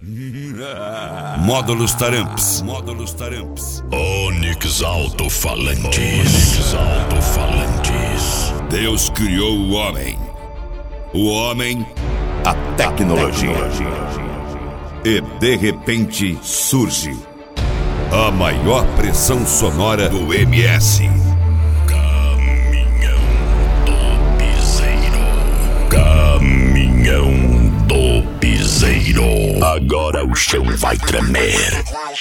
Módulos Taramps. Onix Alto-Falantes. Deus criou o homem, a tecnologia. E de repente surge a maior pressão sonora do MS. Caminhão do Piseiro. Agora o chão vai tremer.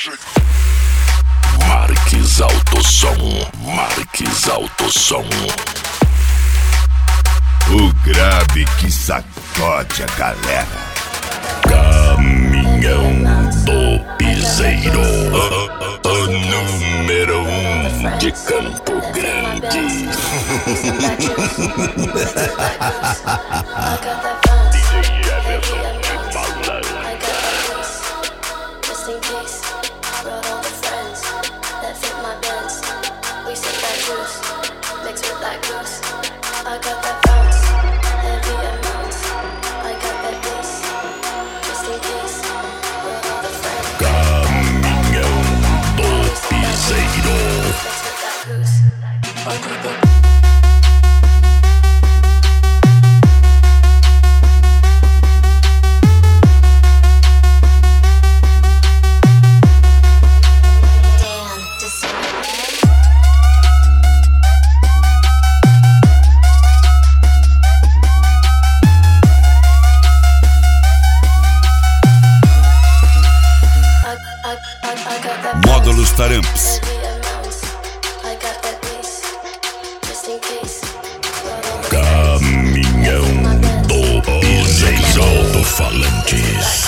Marques Alto-Som. O grave que sacode a galera. Caminhão do Piseiro. O número 1 de Campo Grande. Módulos Taramps. Caminhão do Piseiro. Alto-Falantes.